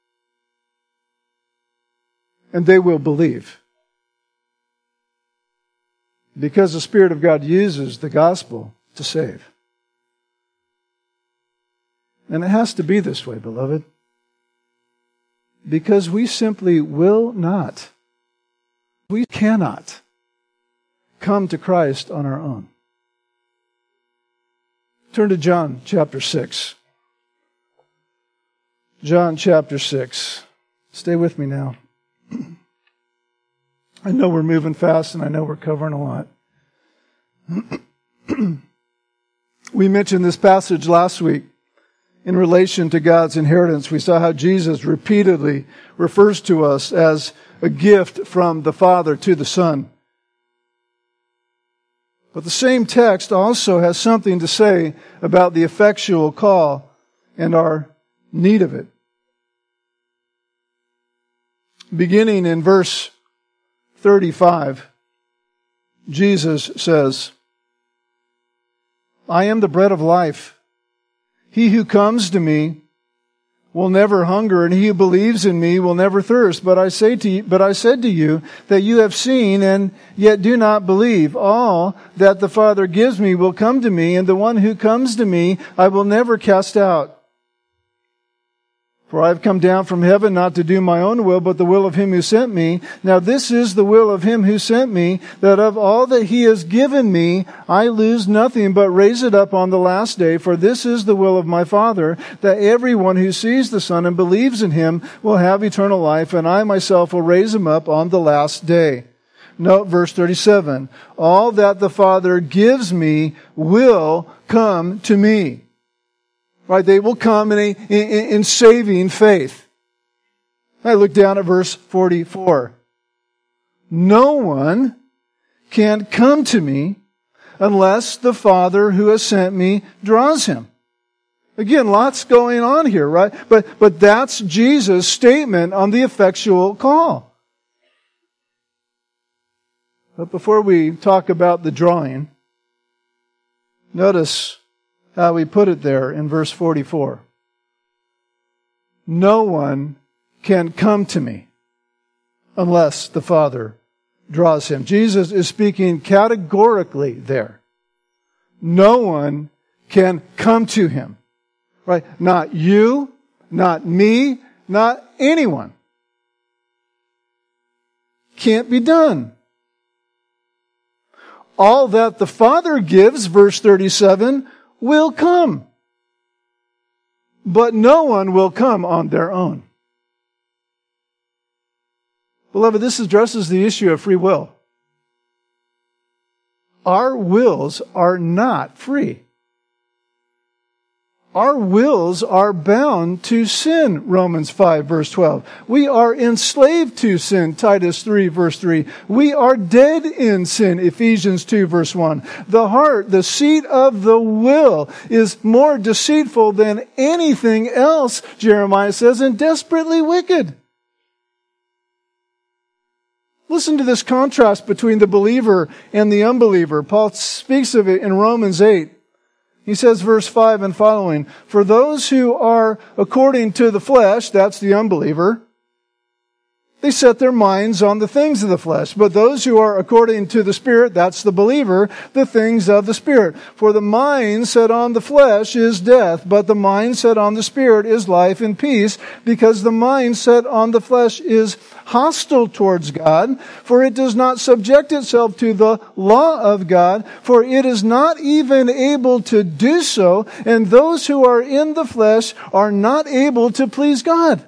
And they will believe. Because the Spirit of God uses the gospel to save. And it has to be this way, beloved. Because we simply will not, we cannot come to Christ on our own. Turn to John chapter six. John chapter six. Stay with me now. I know we're moving fast and I know we're covering a lot. We mentioned this passage last week in relation to God's inheritance. We saw how Jesus repeatedly refers to us as a gift from the Father to the Son. But the same text also has something to say about the effectual call and our need of it. Beginning in verse thirty-five, Jesus says, I am the bread of life. He who comes to me will never hunger, and he who believes in me will never thirst. But I say to you, but I said to you that you have seen and yet do not believe. All that the Father gives me will come to me, and the one who comes to me I will never cast out. For I have come down from heaven not to do my own will, but the will of him who sent me. Now this is the will of him who sent me, that of all that he has given me, I lose nothing, but raise it up on the last day. For this is the will of my Father, that everyone who sees the Son and believes in him will have eternal life, and I myself will raise him up on the last day. Note verse thirty-seven. All that the Father gives me will come to me. Right, they will come in, a, in, in saving faith. I look down at verse forty-four. No one can come to me unless the Father who has sent me draws him. Again, lots going on here, right? But, but that's Jesus' statement on the effectual call. But before we talk about the drawing, notice how we put it there in verse forty-four. No one can come to me unless the Father draws him. Jesus is speaking categorically there. No one can come to him. Right? Not you, not me, not anyone. Can't be done. All that the Father gives, verse thirty-seven, will come. But no one will come on their own. Beloved, this addresses the issue of free will. Our wills are not free. Our wills are bound to sin, Romans five, verse twelve. We are enslaved to sin, Titus three, verse three. We are dead in sin, Ephesians two, verse one. The heart, the seat of the will, is more deceitful than anything else, Jeremiah says, and desperately wicked. Listen to this contrast between the believer and the unbeliever. Paul speaks of it in Romans eight. He says, verse five and following, for those who are according to the flesh, that's the unbeliever, they set their minds on the things of the flesh. But those who are according to the Spirit, that's the believer, the things of the Spirit. For the mind set on the flesh is death, but the mind set on the Spirit is life and peace, because the mind set on the flesh is hostile towards God, for it does not subject itself to the law of God, for it is not even able to do so, and those who are in the flesh are not able to please God.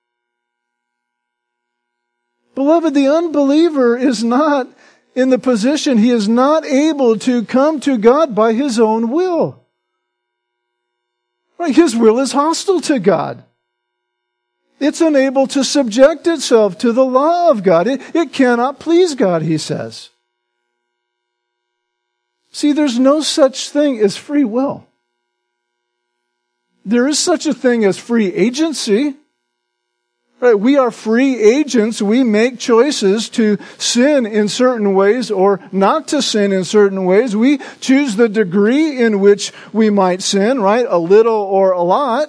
Beloved, the unbeliever is not in the position, he is not able to come to God by his own will. Right? His will is hostile to God. It's unable to subject itself to the law of God. It, it cannot please God, he says. See, there's no such thing as free will. There is such a thing as free agency. Right? We are free agents. We make choices to sin in certain ways or not to sin in certain ways. We choose the degree in which we might sin, right? A little or a lot.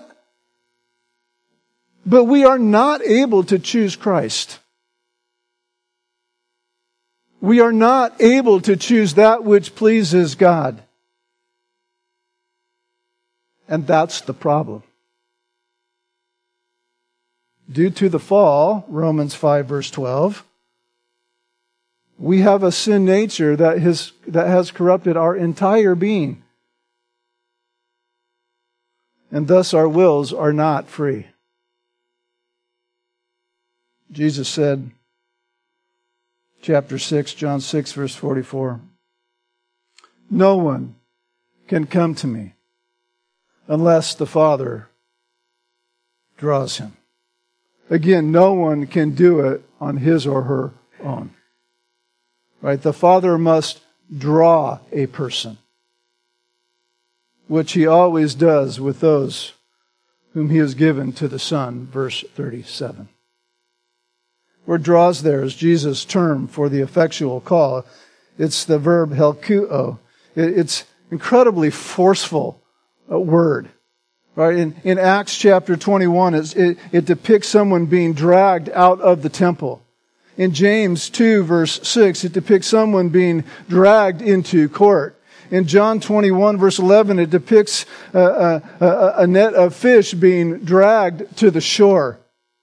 But we are not able to choose Christ. We are not able to choose that which pleases God. And that's the problem. Due to the fall, Romans five, verse twelve, we have a sin nature that has, that has corrupted our entire being. And thus our wills are not free. Jesus said, chapter six, John six, verse forty-four, no one can come to me unless the Father draws him. Again, no one can do it on his or her own. Right? The Father must draw a person, which he always does with those whom he has given to the Son, verse thirty-seven. word draws there is Jesus' term for the effectual call. It's the verb helkuo. It's incredibly forceful uh, word. Right? In, in Acts chapter twenty-one, it, it depicts someone being dragged out of the temple. In James two, verse six, it depicts someone being dragged into court. In John twenty-one, verse eleven, it depicts a, a, a, a net of fish being dragged to the shore.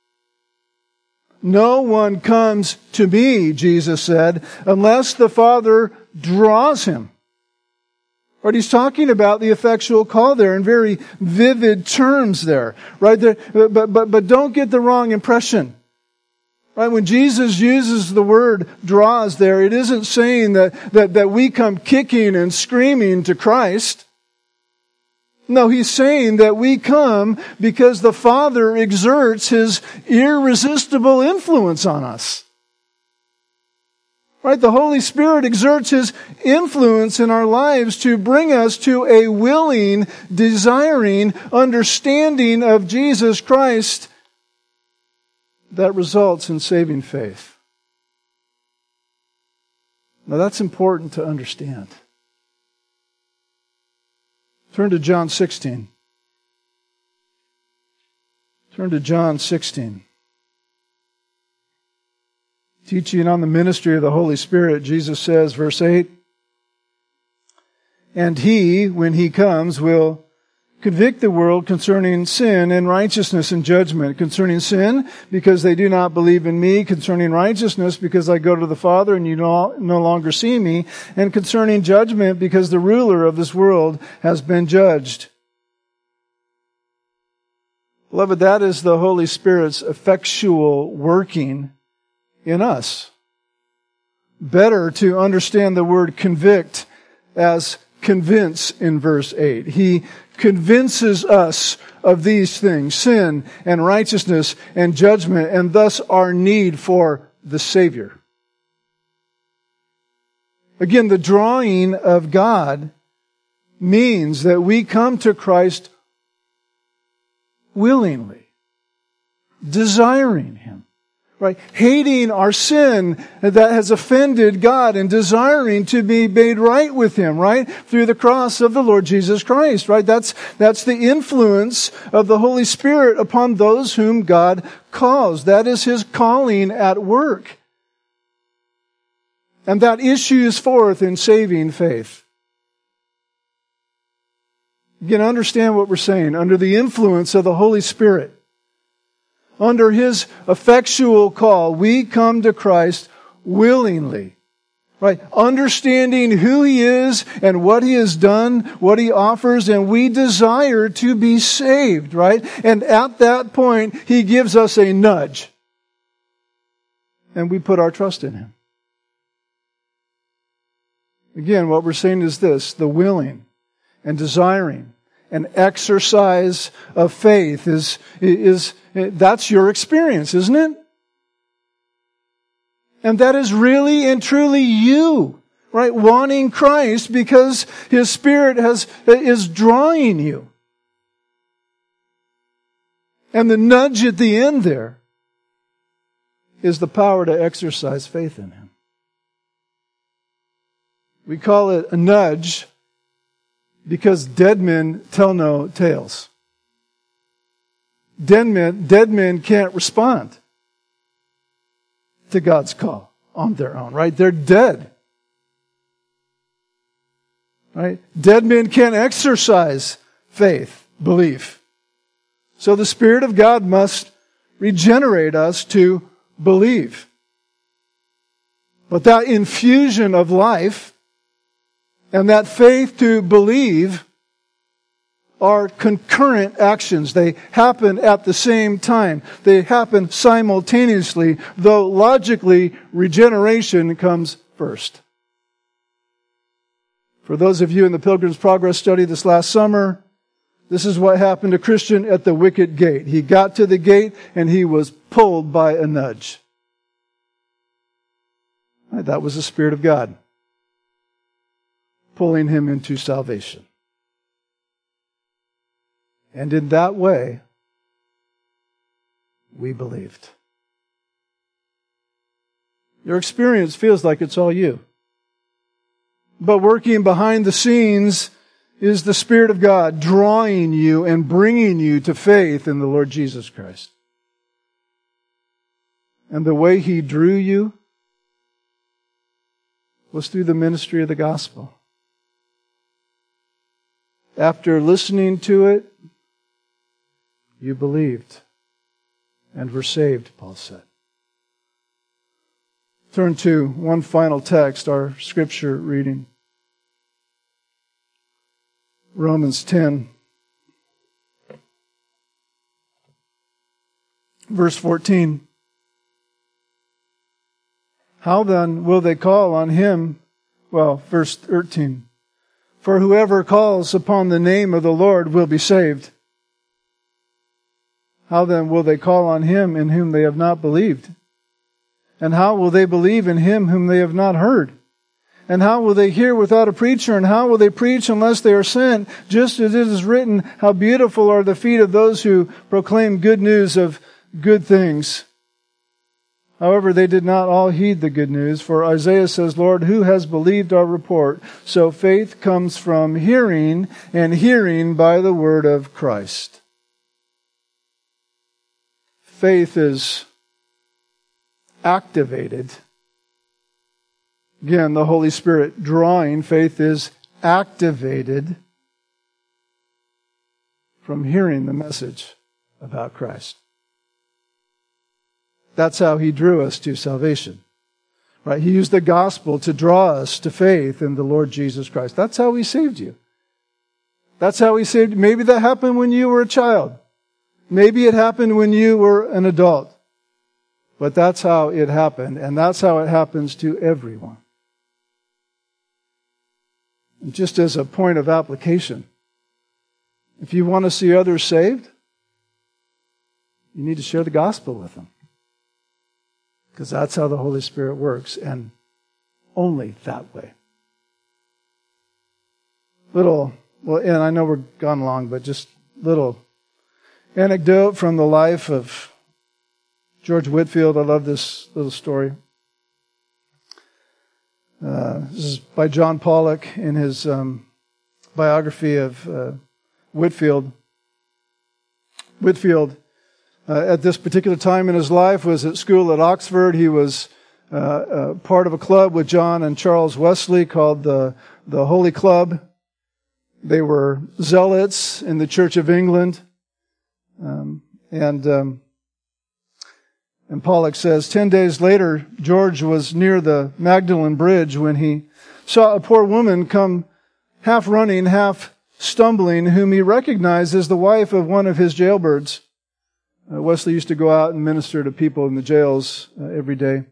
No one comes to me, Jesus said, unless the Father draws him. Right, he's talking about the effectual call there in very vivid terms there. Right there, but but but don't get the wrong impression. Right, when Jesus uses the word draws there, it isn't saying that, that, that we come kicking and screaming to Christ. No, he's saying that we come because the Father exerts his irresistible influence on us. Right, the Holy Spirit exerts his influence in our lives to bring us to a willing, desiring understanding of Jesus Christ that results in saving faith. Now that's important to understand. Turn to John sixteen. Turn to John sixteen. Teaching on the ministry of the Holy Spirit, Jesus says, verse eight, "And he, when he comes, will convict the world concerning sin and righteousness and judgment. Concerning sin, because they do not believe in me. Concerning righteousness, because I go to the Father and you no, no longer see me. And concerning judgment, because the ruler of this world has been judged." Beloved, that is the Holy Spirit's effectual working in us. Better to understand the word convict as convince in verse eight. He convinces us of these things, sin and righteousness and judgment, and thus our need for the Savior. Again, the drawing of God means that we come to Christ willingly, desiring Him. Right? Hating our sin that has offended God and desiring to be made right with Him, right? Through the cross of the Lord Jesus Christ, right? That's, that's the influence of the Holy Spirit upon those whom God calls. That is His calling at work. And that issues forth in saving faith. You can understand what we're saying. Under the influence of the Holy Spirit, under His effectual call, we come to Christ willingly. Right? Understanding who He is and what He has done, what He offers, and we desire to be saved, right? And at that point, He gives us a nudge. And we put our trust in Him. Again, what we're saying is this: the willing and desiring and exercise of faith is, is, that's your experience, isn't it? And that is really and truly you, right? Wanting Christ because His Spirit has, is drawing you. And the nudge at the end there is the power to exercise faith in Him. We call it a nudge because dead men tell no tales. Dead men, dead men can't respond to God's call on their own, right? They're dead. Right? Dead men can't exercise faith, belief. So the Spirit of God must regenerate us to believe. But that infusion of life and that faith to believe are concurrent actions. They happen at the same time. They happen simultaneously, though logically regeneration comes first. For those of you in the Pilgrim's Progress study this last summer, this is what happened to Christian at the wicket gate. He got to the gate and he was pulled by a nudge. That was the Spirit of God pulling him into salvation. And in that way, we believed. Your experience feels like it's all you. But working behind the scenes is the Spirit of God drawing you and bringing you to faith in the Lord Jesus Christ. And the way He drew you was through the ministry of the gospel. After listening to it, you believed and were saved, Paul said. Turn to one final text, our scripture reading. Romans ten, verse fourteen. How then will they call on Him? Well, verse thirteen. For whoever calls upon the name of the Lord will be saved. How then will they call on Him in whom they have not believed? And how will they believe in Him whom they have not heard? And how will they hear without a preacher? And how will they preach unless they are sent? Just as it is written, how beautiful are the feet of those who proclaim good news of good things. However, they did not all heed the good news, for Isaiah says, Lord, who has believed our report? So faith comes from hearing, and hearing by the word of Christ. Faith is activated. Again, the Holy Spirit drawing. Faith is activated from hearing the message about Christ. That's how He drew us to salvation. Right? He used the gospel to draw us to faith in the Lord Jesus Christ. That's how He saved you. That's how He saved you. Maybe that happened when you were a child. Maybe it happened when you were an adult. But that's how it happened, and that's how it happens to everyone. And just as a point of application, if you want to see others saved, you need to share the gospel with them. Because that's how the Holy Spirit works, and only that way. Little, well, and I know we're gone long, but just little anecdote from the life of George Whitefield. I love this little story. Uh, this is by John Pollock in his um, biography of uh, Whitefield. Whitefield, uh, at this particular time in his life, was at school at Oxford. He was uh, uh, part of a club with John and Charles Wesley called the, the Holy Club. They were zealots in the Church of England. Um, and um, and Pollock says, ten days later, George was near the Magdalen Bridge when he saw a poor woman come half running, half stumbling, whom he recognized as the wife of one of his jailbirds. Uh, Wesley used to go out and minister to people in the jails uh, every day.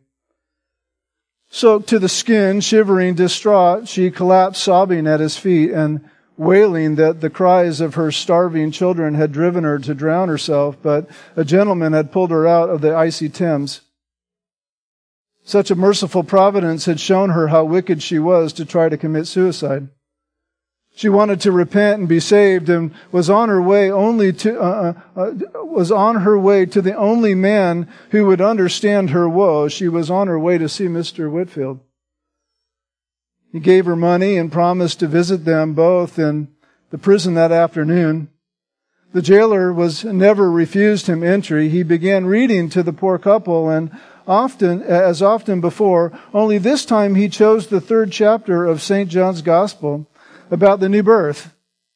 Soaked to the skin, shivering, distraught, she collapsed sobbing at his feet and wailing that the cries of her starving children had driven her to drown herself, but a gentleman had pulled her out of the icy Thames. Such a merciful providence had shown her how wicked she was to try to commit suicide. She wanted to repent and be saved, and was on her way only to uh, uh, was on her way to the only man who would understand her woe. She was on her way to see Mister Whitefield. He gave her money and promised to visit them both in the prison that afternoon. The jailer was never refused him entry. He began reading to the poor couple, and often, as often before, only this time he chose the third chapter of Saint John's Gospel about the new birth.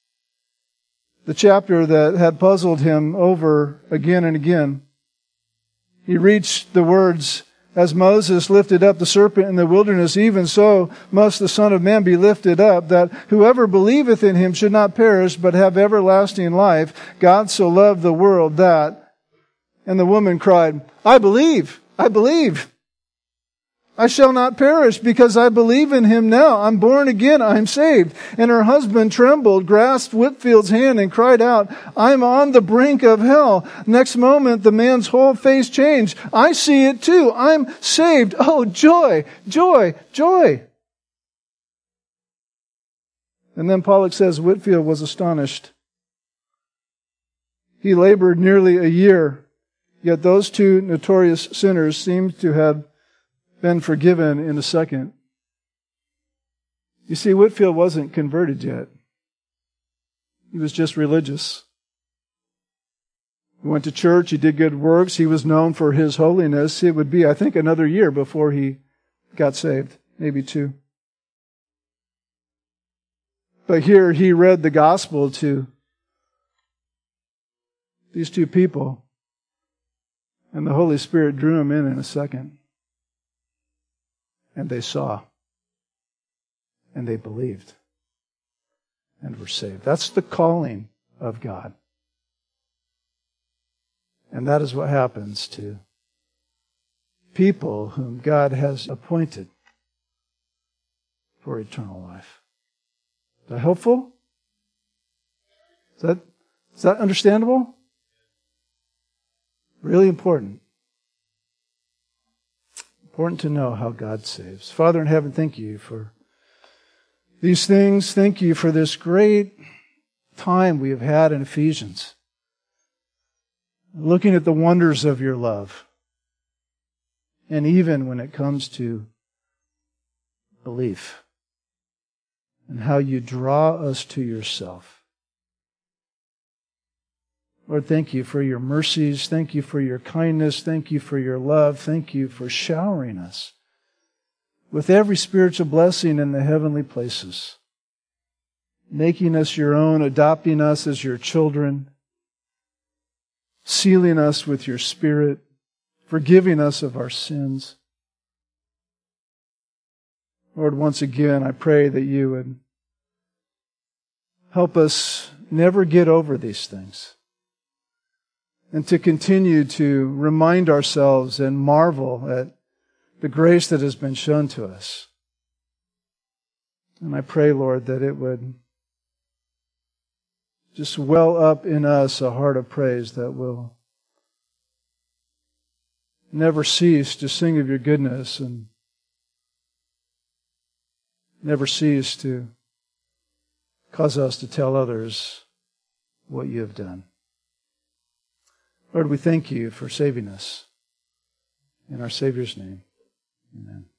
The chapter that had puzzled him over again and again. He reached the words, as Moses lifted up the serpent in the wilderness, even so must the Son of Man be lifted up, that whoever believeth in Him should not perish, but have everlasting life. God so loved the world that... And the woman cried, I believe, I believe. I shall not perish because I believe in Him now. I'm born again, I'm saved. And her husband trembled, grasped Whitefield's hand and cried out, I'm on the brink of hell. Next moment, the man's whole face changed. I see it too. I'm saved. Oh, joy, joy, joy. And then Pollock says Whitefield was astonished. He labored nearly a year, yet those two notorious sinners seemed to have been forgiven in a second. You see, Whitefield wasn't converted yet. He was just religious. He went to church, he did good works, he was known for his holiness. It would be, I think, another year before he got saved, maybe two. But here he read the gospel to these two people, and the Holy Spirit drew him in in a second. And they saw, and they believed, and were saved. That's the calling of God. And that is what happens to people whom God has appointed for eternal life. Is that helpful? Is that, is that understandable? Really important. Important to know how God saves. Father in heaven, thank you for these things. Thank you for this great time we have had in Ephesians. Looking at the wonders of your love. And even when it comes to belief. And how you draw us to yourself. Lord, thank you for your mercies. Thank you for your kindness. Thank you for your love. Thank you for showering us with every spiritual blessing in the heavenly places. Making us your own, adopting us as your children, sealing us with your Spirit, forgiving us of our sins. Lord, once again, I pray that you would help us never get over these things and to continue to remind ourselves and marvel at the grace that has been shown to us. And I pray, Lord, that it would just well up in us a heart of praise that will never cease to sing of your goodness and never cease to cause us to tell others what you have done. Lord, we thank you for saving us. In our Savior's name, amen.